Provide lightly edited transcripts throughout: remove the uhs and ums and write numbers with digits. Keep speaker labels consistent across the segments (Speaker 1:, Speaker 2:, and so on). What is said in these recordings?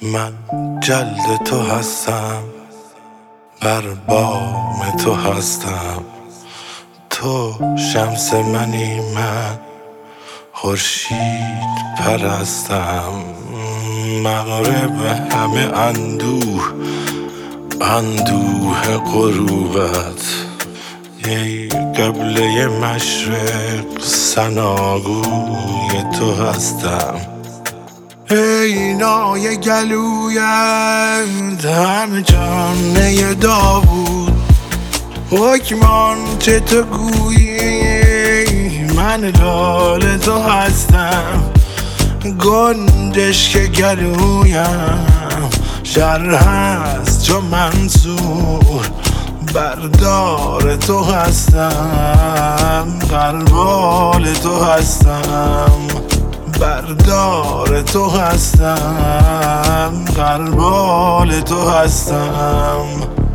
Speaker 1: من جلد تو هستم، بر بام تو هستم. تو شمس منی، من خورشید پرستم. مغرب همه اندوه غروبت، ای قبله مشرق ثناگوی تو هستم. ای نای گلویت همه جانه داوود، حکمان چه تو گویی من لال تو هستم. گنجش که گلویم شر هست چو منصور، بردار تو هستم، غربال تو هستم. بردار تو هستم، غربال تو هستم.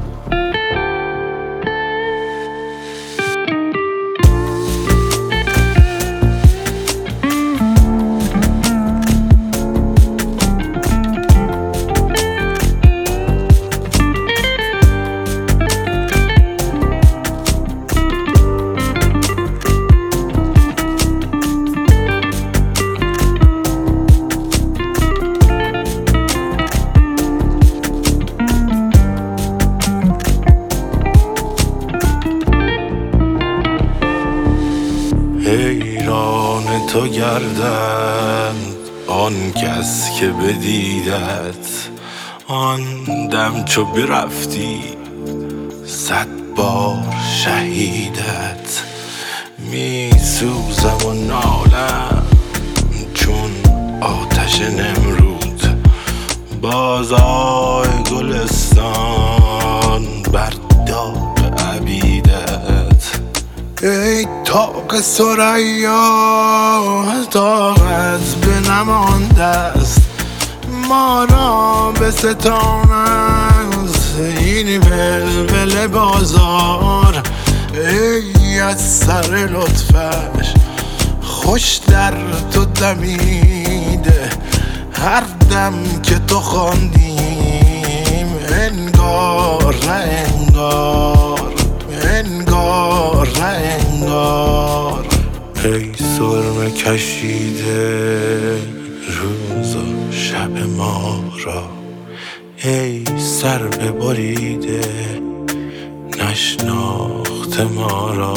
Speaker 1: حیران تو گردند آن کس که بدیدت، آن دم چو برفتی 100 بار شهیدت. می سوزم و نالم چون آتش نمرود، بازای گلستان بر داغ عبیدت. ای طاق ثریا طاقت بنمانده است، ما را به ستان است این ولول بازار. ای از سر لطفش خوش در تو دمیده، هر دم که تو خواندیم انگار نه انگار، انگار نه انگار. ای سرمه کشیده روز و شب ما را، ای سر ببریده نشناخته ما را.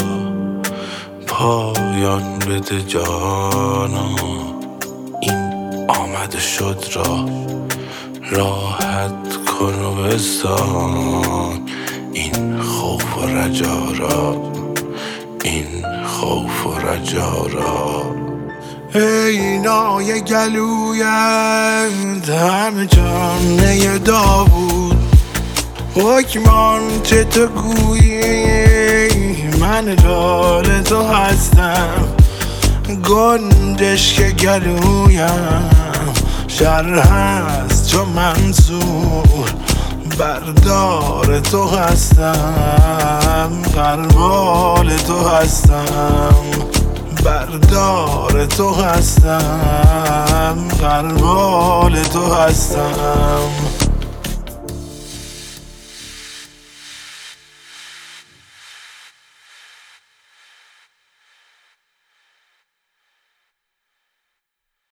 Speaker 1: پایان بده جانا این آمد شد را، راحت کن و بسان این خوف و رجا را، این خوف و رجا را. ای نای گلویت همه جانه داوود، حکمان چه تو گویی من لال تو هستم. گنجش که گلویم شر هست چو منصور، بردار تو هستم، غربال تو هستم. بردار تو هستم، غربال تو هستم.